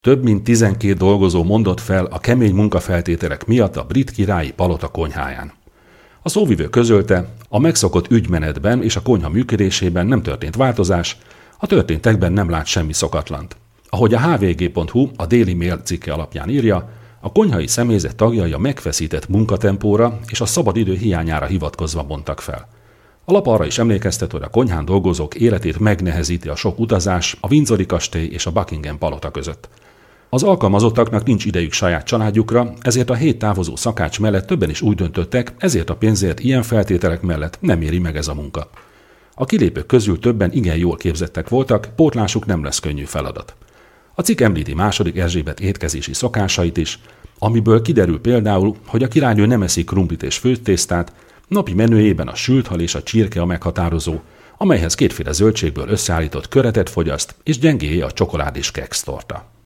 Több mint 12 dolgozó mondott fel a kemény munkafeltételek miatt a brit királyi palota konyháján. A szóvivő közölte, a megszokott ügymenetben és a konyha működésében nem történt változás, a történtekben nem lát semmi szokatlant. Ahogy a hvg.hu a Daily Mail cikke alapján írja, a konyhai személyzet tagjai a megfeszített munkatempóra és a szabadidő hiányára hivatkozva mondtak fel. A lap arra is emlékeztet, hogy a konyhán dolgozók életét megnehezíti a sok utazás a Windsori kastély és a Buckingham palota között. Az alkalmazottaknak nincs idejük saját családjukra, ezért a 7 távozó szakács mellett többen is úgy döntöttek, ezért a pénzért ilyen feltételek mellett nem éri meg ez a munka. A kilépők közül többen igen jól képzettek voltak, pótlásuk nem lesz könnyű feladat. A cikk említi II. Erzsébet étkezési szokásait is, amiből kiderül például, hogy a királynő nem eszik krumplit és főtésztát, napi menüjében a sült hal és a csirke a meghatározó, amelyhez 2 zöldségből összeállított köretet fogyaszt, és gyengéje a csokolád és keksztorta.